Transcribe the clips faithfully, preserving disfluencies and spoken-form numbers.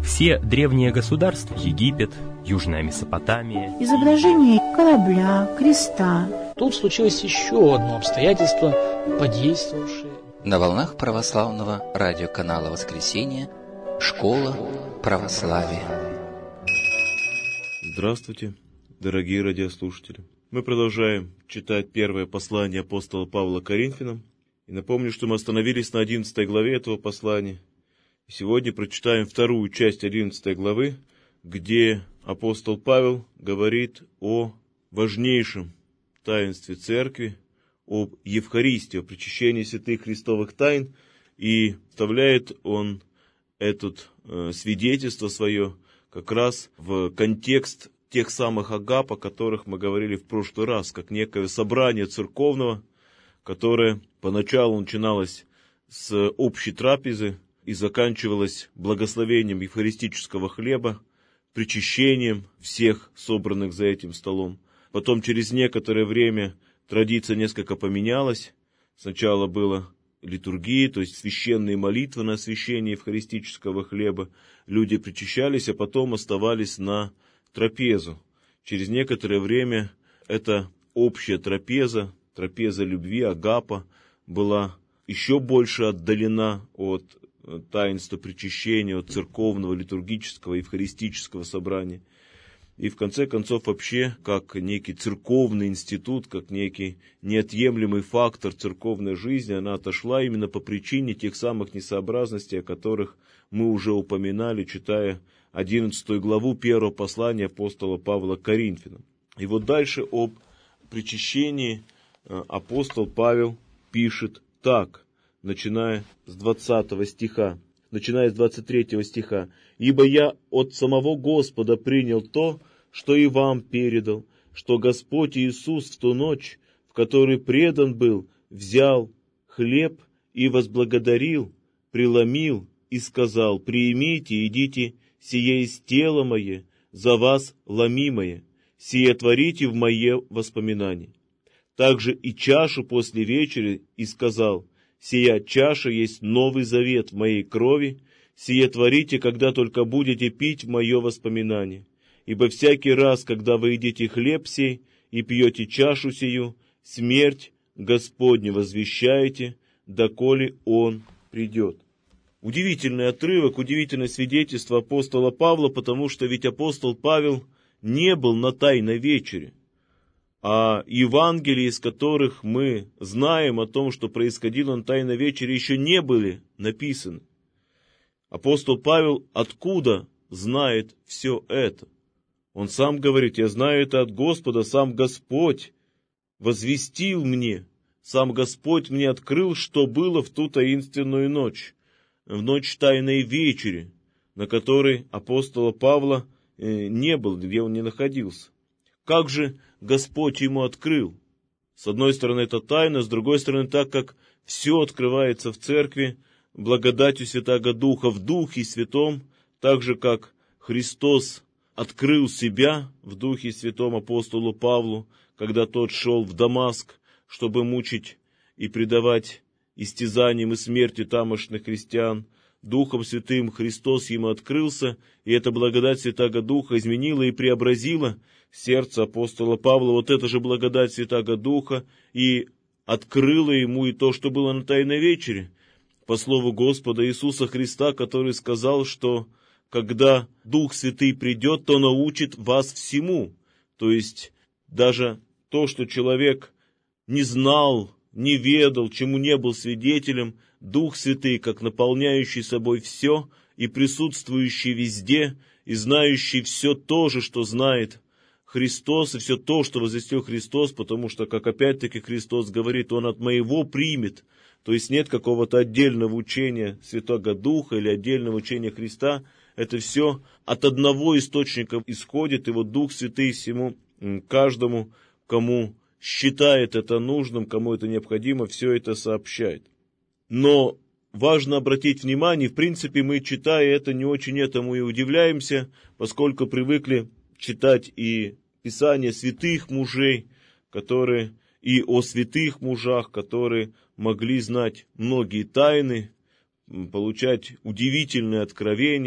Все древние государства, Египет, Южная Месопотамия, изображение корабля, креста. Тут случилось еще одно обстоятельство, подействовавшее. На волнах православного радиоканала «Воскресенье» Школа православия. Здравствуйте, дорогие радиослушатели. Мы продолжаем читать первое послание апостола Павла к Коринфянам. И напомню, что мы остановились на одиннадцатой главе этого послания. И сегодня прочитаем вторую часть одиннадцатой главы, где апостол Павел говорит о важнейшем таинстве Церкви, об Евхаристии, о причащении святых христовых тайн, и вставляет он это э, свидетельство свое как раз в контекст тех самых агап, о которых мы говорили в прошлый раз, как некое собрание церковного, которое поначалу начиналось с общей трапезы и заканчивалось благословением евхаристического хлеба, причащением всех собранных за этим столом. Потом через некоторое время традиция несколько поменялась. Сначала было литургия, то есть священные молитвы на освящение евхаристического хлеба. Люди причащались, а потом оставались на трапезу. Через некоторое время эта общая трапеза, трапеза любви, агапа, была еще больше отдалена от таинства причащения, от церковного, литургического, евхаристического собрания. И в конце концов вообще, как некий церковный институт, как некий неотъемлемый фактор церковной жизни, она отошла именно по причине тех самых несообразностей, о которых мы уже упоминали, читая одиннадцатую главу первого послания апостола Павла к Коринфянам. И вот дальше об причащении апостол Павел пишет так, начиная с двадцатого стиха, начиная с двадцать третьего стиха. «Ибо я от самого Господа принял то, что и вам передал, что Господь Иисус в ту ночь, в которой предан был, взял хлеб и возблагодарил, преломил и сказал: приимите, идите, сие есть тело мое, за вас ломимое, сие творите в мое воспоминание. Также и чашу после вечери и сказал: сия чаша есть новый завет в моей крови, сие творите, когда только будете пить в мое воспоминание. Ибо всякий раз, когда вы едите хлеб сей и пьете чашу сию, смерть Господню возвещаете, доколе Он придет». Удивительный отрывок, удивительное свидетельство апостола Павла, потому что ведь апостол Павел не был на Тайной вечере. А Евангелия, из которых мы знаем о том, что происходило на Тайной вечере, еще не были написаны. Апостол Павел откуда знает все это? Он сам говорит: «Я знаю это от Господа, сам Господь возвестил мне, сам Господь мне открыл, что было в ту таинственную ночь, в ночь Тайной вечери, на которой апостола Павла не было, где он не находился». Как же Господь ему открыл? С одной стороны, это тайна, с другой стороны, так как все открывается в церкви благодатью Святаго Духа, в Духе Святом, так же, как Христос открыл себя в Духе Святом апостолу Павлу, когда тот шел в Дамаск, чтобы мучить и предавать истязаниям и смерти тамошних христиан. Духом Святым Христос ему открылся, и эта благодать Святаго Духа изменила и преобразила сердце апостола Павла. Вот эта же благодать Святаго Духа и открыла ему и то, что было на Тайной вечере, по слову Господа Иисуса Христа, который сказал, что когда Дух Святый придет, то научит вас всему. То есть даже то, что человек не знал, не ведал, чему не был свидетелем, Дух Святый, как наполняющий собой все и присутствующий везде, и знающий все то же, что знает Христос, и все то, что возвестил Христос, потому что, как опять-таки Христос говорит, Он от моего примет. То есть нет какого-то отдельного учения Святого Духа или отдельного учения Христа. Это все от одного источника исходит, и вот Дух Святый всему, каждому, кому считает это нужным, кому это необходимо, все это сообщает. Но важно обратить внимание, в принципе, мы, читая это, не очень этому и удивляемся, поскольку привыкли читать и Писания святых мужей, которые и о святых мужах, которые могли знать многие тайны, получать удивительные откровения,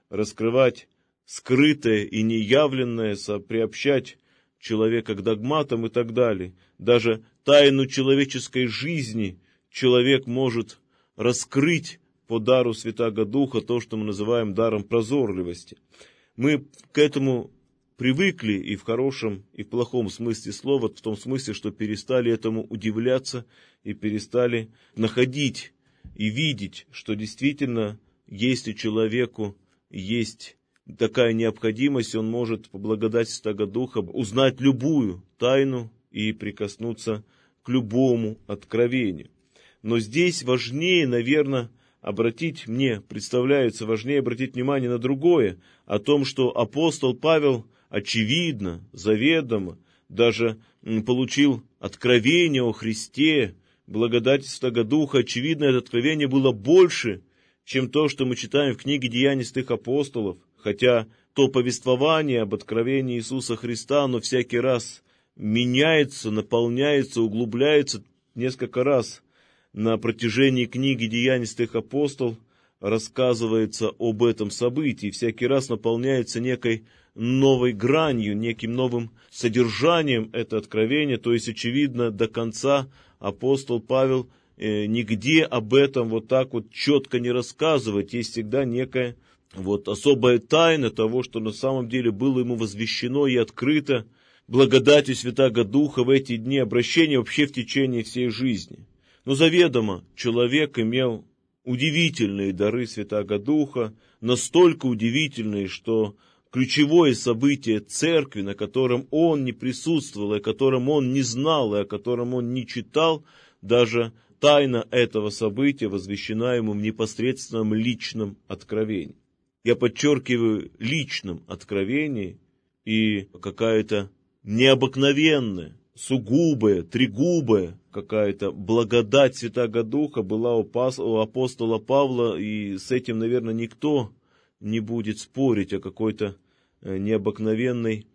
раскрывать скрытое и неявленное, приобщать человека к догматам и так далее. Даже тайну человеческой жизни человек может раскрыть по дару Святаго Духа, то, что мы называем даром прозорливости. Мы к этому привыкли и в хорошем, и в плохом смысле слова, в том смысле, что перестали этому удивляться и перестали находить и видеть, что действительно, если человеку есть такая необходимость, он может по благодати Святаго Духа узнать любую тайну и прикоснуться к любому откровению. Но здесь важнее, наверное, обратить, мне представляется важнее обратить внимание на другое, о том, что апостол Павел очевидно, заведомо, даже получил откровение о Христе, благодати Святаго Духа. Очевидно, это откровение было больше, чем то, что мы читаем в книге «Деяний святых апостолов», хотя то повествование об откровении Иисуса Христа, оно всякий раз меняется, наполняется, углубляется несколько раз. На протяжении книги «Деяний святых апостолов» рассказывается об этом событии, всякий раз наполняется некой новой гранью, неким новым содержанием это откровение, то есть, очевидно, до конца апостол Павел э, нигде об этом вот так вот четко не рассказывает, есть всегда некая вот особая тайна того, что на самом деле было ему возвещено и открыто благодатью Святаго Духа в эти дни обращения вообще в течение всей жизни. Но заведомо человек имел удивительные дары Святаго Духа, настолько удивительные, что ключевое событие церкви, на котором он не присутствовал, и о котором он не знал, и о котором он не читал, даже тайна этого события возвещена ему в непосредственном личном откровении. Я подчеркиваю, личном откровении, и какая-то необыкновенная, сугубая, тригубая какая-то благодать Святаго Духа была у апостола Павла, и с этим, наверное, никто не будет спорить о какой-то необыкновенной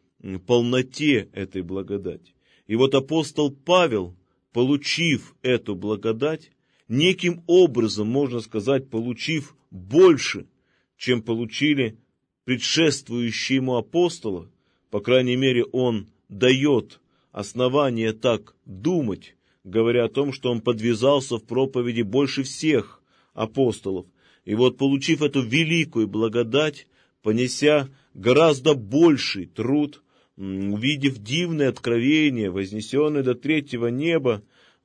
полноте этой благодати. И вот апостол Павел, получив эту благодать, неким образом, можно сказать, получив больше, чем получили предшествующие ему апостолы, по крайней мере, он дает основание так думать, говоря о том, что он подвязался в проповеди больше всех апостолов. И вот, получив эту великую благодать, понеся гораздо больший труд, увидев дивное откровение, вознесенное до третьего неба,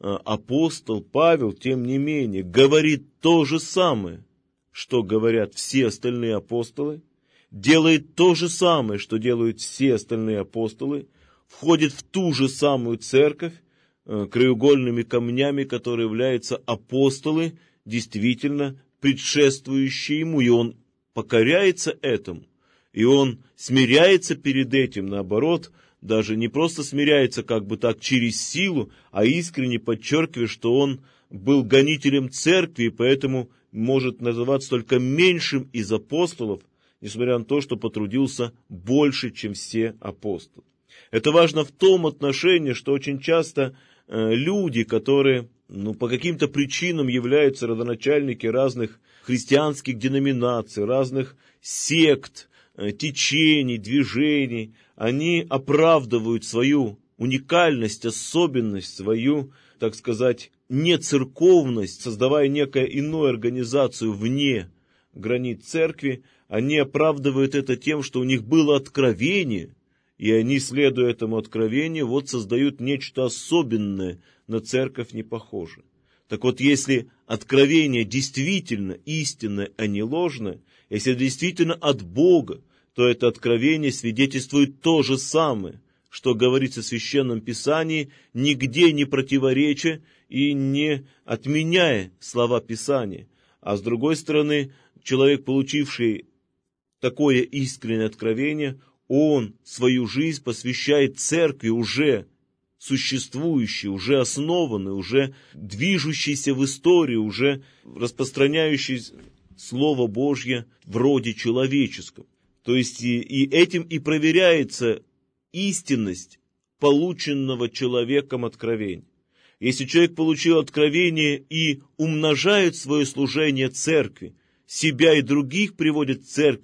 апостол Павел, тем не менее, говорит то же самое, что говорят все остальные апостолы, делает то же самое, что делают все остальные апостолы, входит в ту же самую церковь, краеугольными камнями, которые являются апостолы, действительно предшествующие ему, и он покоряется этому, и он смиряется перед этим, наоборот, даже не просто смиряется как бы так через силу, а искренне подчеркивая, что он был гонителем церкви, и поэтому может называться только меньшим из апостолов, несмотря на то, что потрудился больше, чем все апостолы. Это важно в том отношении, что очень часто э, люди, которые ну, по каким-то причинам являются родоначальники разных христианских деноминаций, разных сект, э, течений, движений, они оправдывают свою уникальность, особенность, свою, так сказать, нецерковность, создавая некую иную организацию вне границ церкви, они оправдывают это тем, что у них было откровение, и они, следуя этому откровению, вот создают нечто особенное, на церковь не похоже. Так вот, если откровение действительно истинное, а не ложное, если действительно от Бога, то это откровение свидетельствует то же самое, что говорится в Священном Писании, нигде не противореча и не отменяя слова Писания. А с другой стороны, человек, получивший такое искреннее откровение, он свою жизнь посвящает церкви, уже существующей, уже основанной, уже движущейся в истории, уже распространяющей Слово Божье в роде человеческом. То есть и, и этим и проверяется истинность полученного человеком откровения. Если человек получил откровение и умножает свое служение церкви, себя и других приводит к церкви,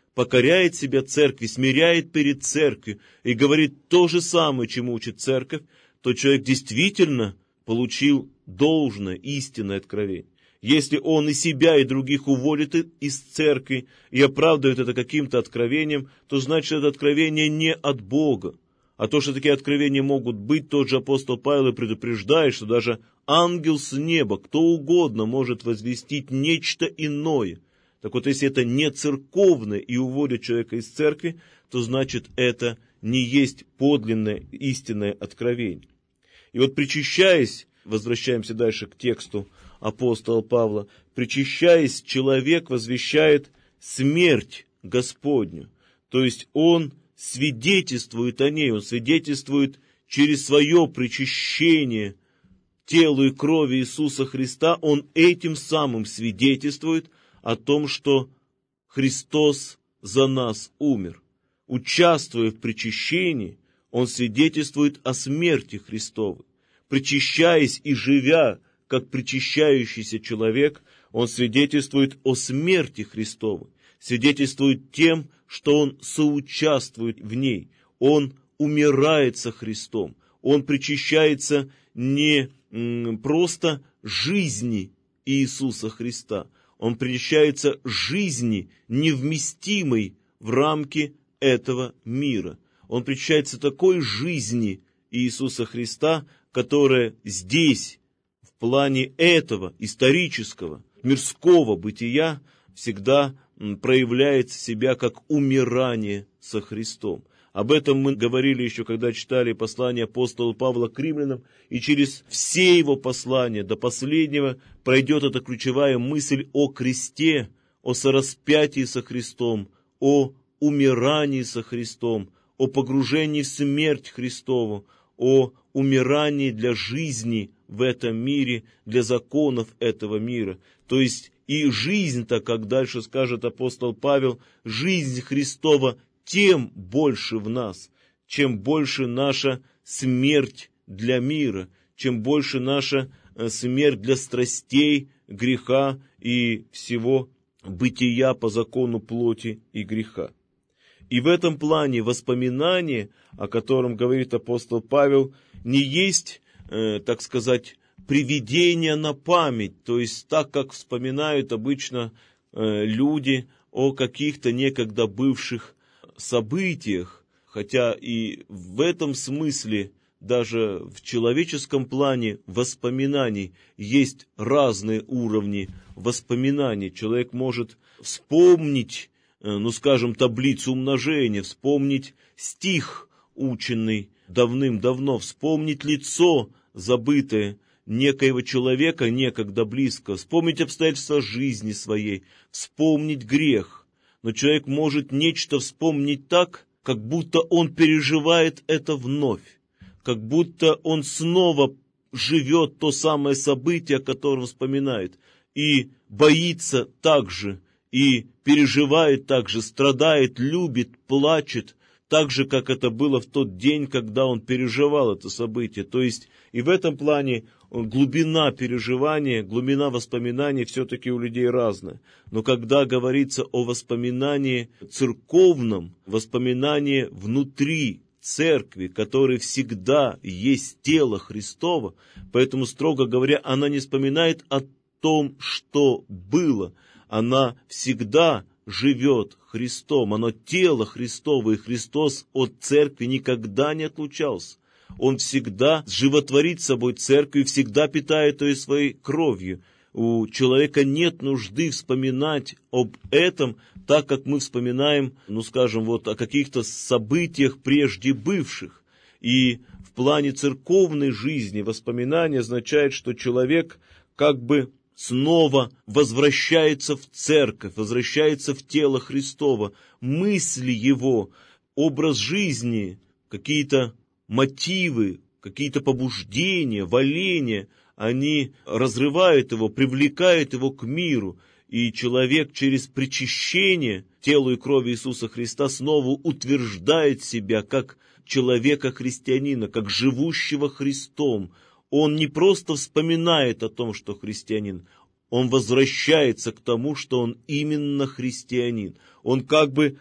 покоряет себя церкви, смиряет перед церковью и говорит то же самое, чему учит церковь, то человек действительно получил должное, истинное откровение. Если он и себя, и других уводит из церкви и оправдывает это каким-то откровением, то значит, это откровение не от Бога. А то, что такие откровения могут быть, тот же апостол Павел и предупреждает, что даже ангел с неба, кто угодно может возвестить нечто иное. Так вот, если это не церковное и уводит человека из церкви, то значит, это не есть подлинное истинное откровение. И вот причащаясь, возвращаемся дальше к тексту апостола Павла, причащаясь, человек возвещает смерть Господню. То есть он свидетельствует о ней, он свидетельствует через свое причащение телу и крови Иисуса Христа, он этим самым свидетельствует о том, что Христос за нас умер. Участвуя в причащении, он свидетельствует о смерти Христовой. Причащаясь и живя, как причащающийся человек, он свидетельствует о смерти Христовой, свидетельствует тем, что он соучаствует в ней, он умирает со Христом, он причащается не просто жизни Иисуса Христа, он причащается жизни, невместимой в рамки этого мира. Он причащается такой жизни Иисуса Христа, которая здесь, в плане этого исторического, мирского бытия, всегда проявляет себя как умирание со Христом. Об этом мы говорили еще, когда читали послание апостола Павла к римлянам, и через все его послания до последнего пройдет эта ключевая мысль о кресте, о сораспятии со Христом, о умирании со Христом, о погружении в смерть Христову, о умирании для жизни в этом мире, для законов этого мира. То есть и жизнь-то, как дальше скажет апостол Павел, жизнь Христова тем больше в нас, чем больше наша смерть для мира, чем больше наша смерть для страстей, греха и всего бытия по закону плоти и греха. И в этом плане воспоминание, о котором говорит апостол Павел, не есть, э, так сказать, приведение на память, то есть так, как вспоминают обычно э, люди о каких-то некогда бывших событиях, хотя и в этом смысле, даже в человеческом плане воспоминаний есть разные уровни воспоминаний. Человек может вспомнить, ну скажем, таблицу умножения, вспомнить стих, ученный давным-давно, вспомнить лицо, забытое некоего человека, некогда близко, вспомнить обстоятельства жизни своей, вспомнить грех. Но человек может нечто вспомнить так, как будто он переживает это вновь, как будто он снова живет то самое событие, о котором вспоминает, и боится так же, и переживает так же, страдает, любит, плачет, так же, как это было в тот день, когда он переживал это событие. То есть и в этом плане глубина переживания, глубина воспоминаний все-таки у людей разная. Но когда говорится о воспоминании церковном, воспоминании внутри церкви, которое всегда есть тело Христово, поэтому, строго говоря, она не вспоминает о том, что было, она всегда живет Христом, оно тело Христово, и Христос от церкви никогда не отлучался. Он всегда животворит собой церковь, всегда питает ее своей кровью. У человека нет нужды вспоминать об этом, так как мы вспоминаем, ну скажем, вот о каких-то событиях прежде бывших. И в плане церковной жизни воспоминание означает, что человек как бы снова возвращается в церковь, возвращается в тело Христово. Мысли его, образ жизни, какие-то мотивы, какие-то побуждения, валения, они разрывают его, привлекают его к миру. И человек через причащение телу и крови Иисуса Христа снова утверждает себя как человека-христианина, как живущего Христом. Он не просто вспоминает о том, что христианин, он возвращается к тому, что он именно христианин. Он как бы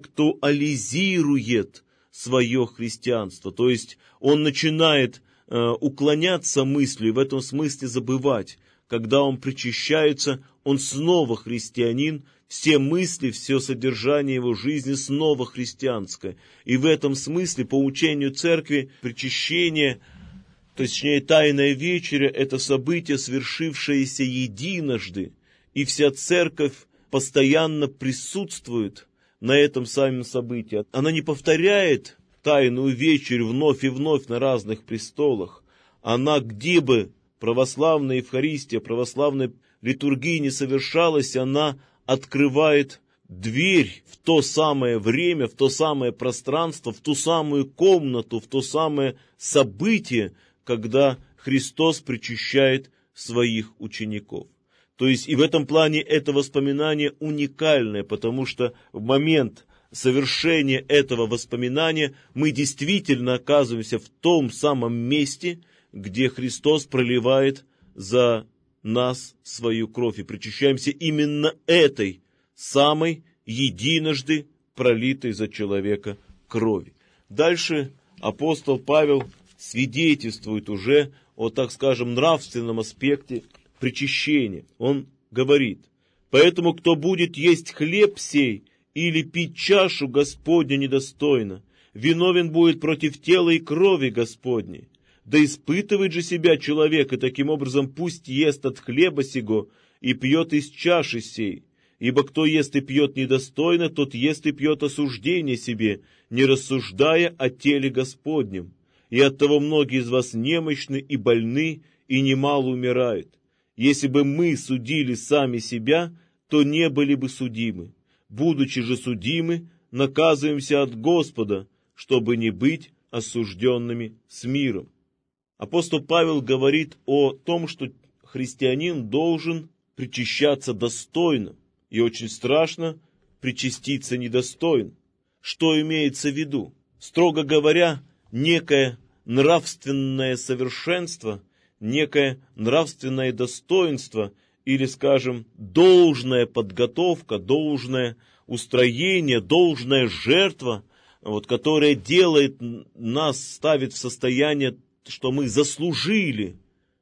актуализирует свое христианство, то есть он начинает э, уклоняться мыслью, в этом смысле забывать. Когда он причащается, он снова христианин, все мысли, все содержание его жизни снова христианское. И в этом смысле, по учению церкви, причащение, точнее Тайная вечеря, это событие, свершившееся единожды, и вся церковь постоянно присутствует на этом самом событии. Она не повторяет Тайную вечерю вновь и вновь на разных престолах. Она, где бы православная Евхаристия, православная литургия не совершалась, она открывает дверь в то самое время, в то самое пространство, в ту самую комнату, в то самое событие, когда Христос причащает своих учеников. То есть и в этом плане это воспоминание уникальное, потому что в момент совершения этого воспоминания мы действительно оказываемся в том самом месте, где Христос проливает за нас свою кровь, и причащаемся именно этой самой единожды пролитой за человека крови. Дальше апостол Павел свидетельствует уже о, так скажем, нравственном аспекте причащения. Он говорит: «Поэтому, кто будет есть хлеб сей или пить чашу Господню недостойно, виновен будет против тела и крови Господней. Да испытывает же себя человек, и таким образом пусть ест от хлеба сего и пьет из чаши сей. Ибо кто ест и пьет недостойно, тот ест и пьет осуждение себе, не рассуждая о теле Господнем. И оттого многие из вас немощны и больны, и немало умирают. Если бы мы судили сами себя, то не были бы судимы. Будучи же судимы, наказываемся от Господа, чтобы не быть осужденными с миром». Апостол Павел говорит о том, что христианин должен причащаться достойно, и очень страшно причаститься недостойно. Что имеется в виду? Строго говоря, некое нравственное совершенство, некое нравственное достоинство или, скажем, должная подготовка, должное устроение, должная жертва, вот, которая делает нас, ставит в состояние, что мы заслужили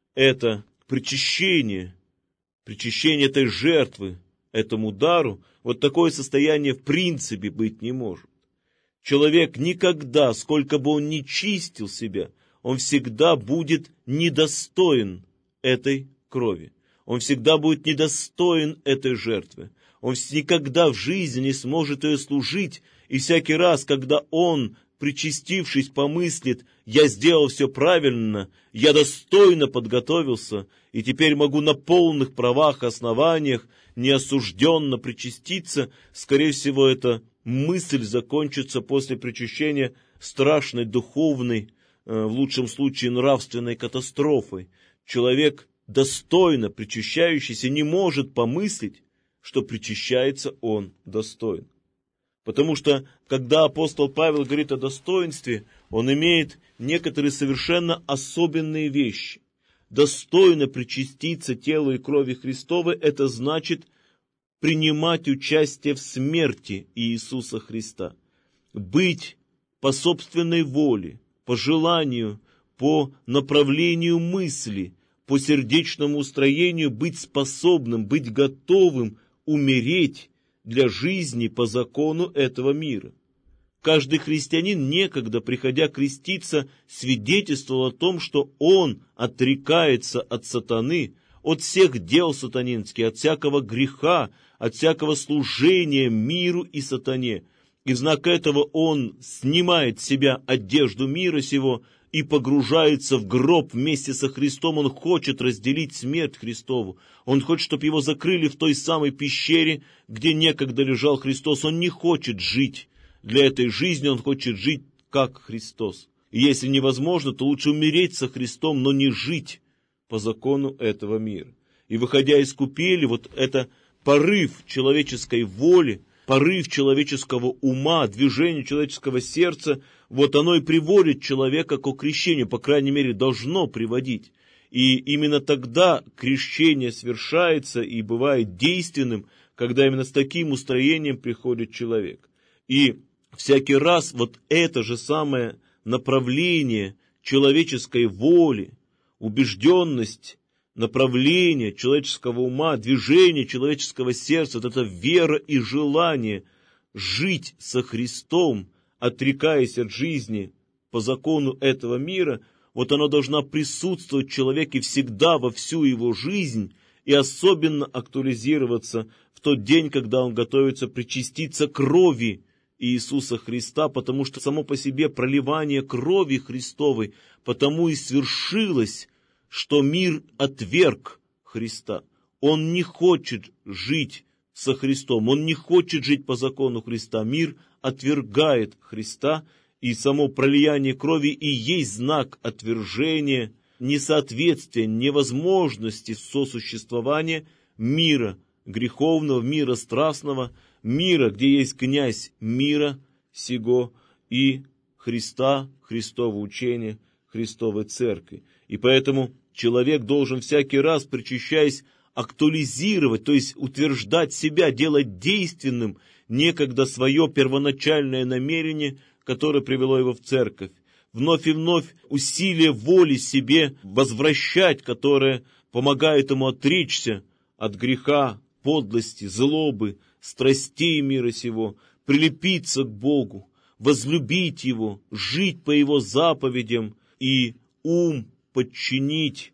это причащение, причащение этой жертвы, этому дару, вот такое состояние в принципе быть не может. Человек никогда, сколько бы он ни чистил себя, он всегда будет недостоин этой крови. Он всегда будет недостоин этой жертвы. Он никогда в жизни не сможет ее служить, и всякий раз, когда он, причастившись, помыслит: «Я сделал все правильно, я достойно подготовился, и теперь могу на полных правах и основаниях неосужденно причаститься», скорее всего, эта мысль закончится после причащения страшной духовной, в лучшем случае нравственной катастрофой. Человек, достойно причащающийся, не может помыслить, что причащается он достойно. Потому что, когда апостол Павел говорит о достоинстве, он имеет некоторые совершенно особенные вещи. Достойно причаститься телу и крови Христовой – это значит принимать участие в смерти Иисуса Христа. Быть по собственной воле, по желанию, по направлению мысли, по сердечному устроению, быть способным, быть готовым умереть для жизни по закону этого мира. Каждый христианин, некогда, приходя креститься, свидетельствовал о том, что он отрекается от сатаны, от всех дел сатанинских, от всякого греха, от всякого служения миру и сатане. И в знак этого он снимает с себя одежду мира сего и погружается в гроб вместе со Христом. Он хочет разделить смерть Христову. Он хочет, чтобы его закрыли в той самой пещере, где некогда лежал Христос. Он не хочет жить для этой жизни, он хочет жить как Христос. И если невозможно, то лучше умереть со Христом, но не жить по закону этого мира. И выходя из купели, вот это порыв человеческой воли, порыв человеческого ума, движение человеческого сердца, вот оно и приводит человека к крещению, по крайней мере, должно приводить. И именно тогда крещение свершается и бывает действенным, когда именно с таким устроением приходит человек. И всякий раз вот это же самое направление человеческой воли, убежденность, направление человеческого ума, движение человеческого сердца, вот это вера и желание жить со Христом, отрекаясь от жизни по закону этого мира, вот оно должно присутствовать в человеке всегда во всю его жизнь и особенно актуализироваться в тот день, когда он готовится причаститься крови Иисуса Христа, потому что само по себе проливание крови Христовой потому и свершилось, что мир отверг Христа. Он не хочет жить со Христом, он не хочет жить по закону Христа. Мир отвергает Христа, и само пролияние крови и есть знак отвержения, несоответствия, невозможности сосуществования мира греховного, мира страстного, мира, где есть князь мира сего, и Христа, Христово учение, Христовой церкви. И поэтому человек должен всякий раз, причащаясь, актуализировать, то есть утверждать себя, делать действенным некогда свое первоначальное намерение, которое привело его в церковь. Вновь и вновь усилие воли себе возвращать, которое помогает ему отречься от греха, подлости, злобы, страстей мира сего, прилепиться к Богу, возлюбить Его, жить по Его заповедям и ум подчинить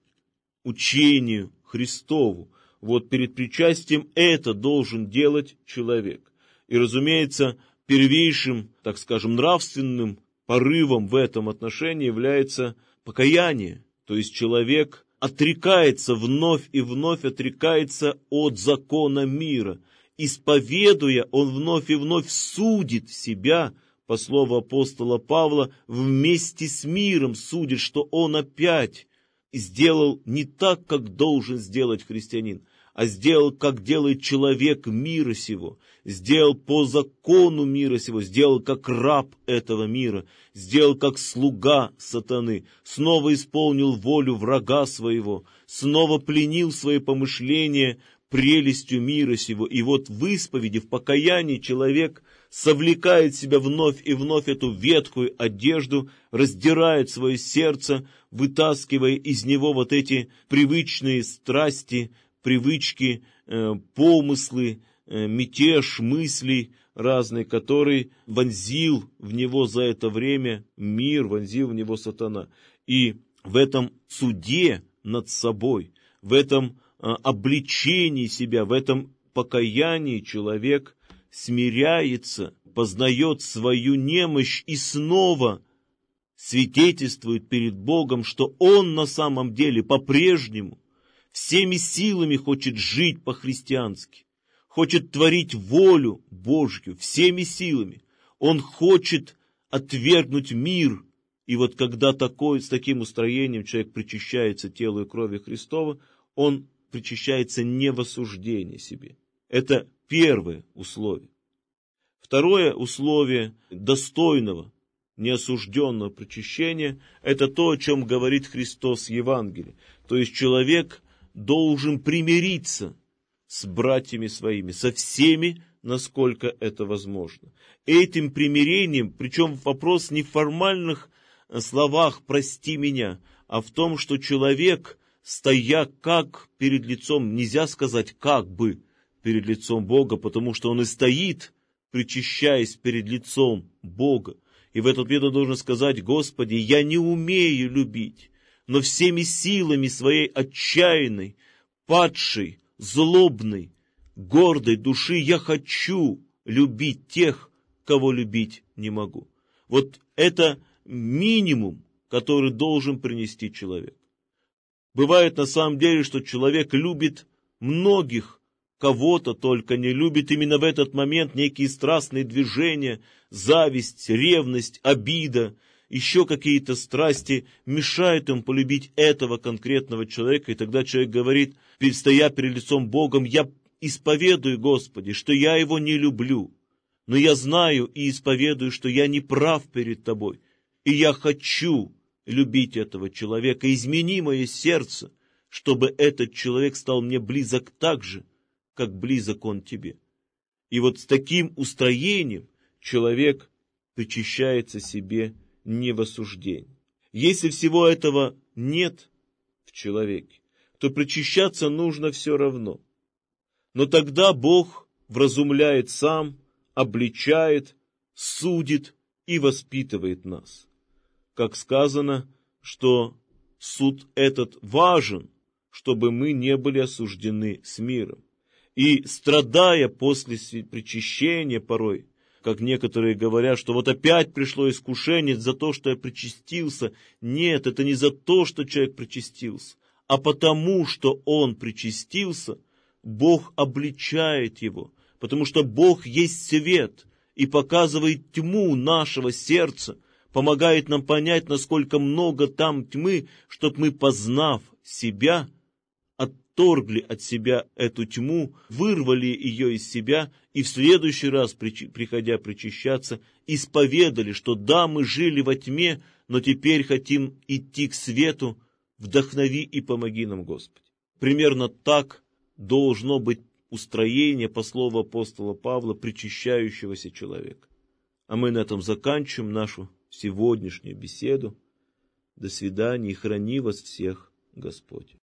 учению Христову. Вот перед причастием это должен делать человек. И, разумеется, первейшим, так скажем, нравственным порывом в этом отношении является покаяние. То есть человек отрекается, вновь и вновь отрекается от закона мира. Исповедуя, он вновь и вновь судит себя, по слову апостола Павла, вместе с миром судит, что он опять сделал не так, как должен сделать христианин, а сделал, как делает человек мира сего, сделал по закону мира сего, сделал как раб этого мира, сделал как слуга сатаны, снова исполнил волю врага своего, снова пленил свои помышления прелестью мира сего. И вот в исповеди, в покаянии человек совлекает в себя вновь и вновь эту ветхую одежду, раздирает свое сердце, вытаскивая из него вот эти привычные страсти, привычки, э, помыслы, э, мятеж мыслей разные, которые вонзил в него за это время мир, вонзил в него сатана. И в этом суде над собой, в этом э, обличении себя, в этом покаянии человек смиряется, познает свою немощь и снова свидетельствует перед Богом, что он на самом деле по-прежнему всеми силами хочет жить по-христиански, хочет творить волю Божью всеми силами. Он хочет отвергнуть мир. И вот когда такой, с таким устроением человек причащается телу и крови Христова, он причащается не в осуждении себе. Это первое условие. Второе условие достойного, неосужденного причащения – это то, о чем говорит Христос в Евангелии. То есть человек должен примириться с братьями своими, со всеми, насколько это возможно. Этим примирением, причем вопрос не в формальных словах «прости меня», а в том, что человек, стоя как перед лицом, нельзя сказать «как бы» перед лицом Бога, потому что он и стоит, причащаясь перед лицом Бога. И в этот момент он должен сказать: «Господи, я не умею любить, но всеми силами своей отчаянной, падшей, злобной, гордой души я хочу любить тех, кого любить не могу». Вот это минимум, который должен принести человек. Бывает на самом деле, что человек любит многих, кого-то только не любит. Именно в этот момент некие страстные движения, зависть, ревность, обида, еще какие-то страсти мешают им полюбить этого конкретного человека. И тогда человек говорит, стоя перед лицом Богом: «Я исповедую, Господи, что я его не люблю, но я знаю и исповедую, что я не прав перед Тобой, и я хочу любить этого человека, измени мое сердце, чтобы этот человек стал мне близок так же, как близок он тебе. И вот с таким устроением человек причащается себе не в осуждении. Если всего этого нет в человеке, то причащаться нужно все равно. Но тогда Бог вразумляет сам, обличает, судит и воспитывает нас. Как сказано, что суд этот важен, чтобы мы не были осуждены с миром. И страдая после причащения порой, как некоторые говорят, что вот опять пришло искушение за то, что я причастился. Нет, это не за то, что человек причастился, а потому, что он причастился, Бог обличает его, потому что Бог есть свет и показывает тьму нашего сердца, помогает нам понять, насколько много там тьмы, чтобы мы, познав себя, отторгли от себя эту тьму, вырвали ее из себя и в следующий раз, приходя причащаться, исповедали, что да, мы жили во тьме, но теперь хотим идти к свету, вдохнови и помоги нам, Господи. Примерно так должно быть устроение, по слову апостола Павла, причащающегося человека. А мы на этом заканчиваем нашу сегодняшнюю беседу. До свидания и храни вас всех Господь.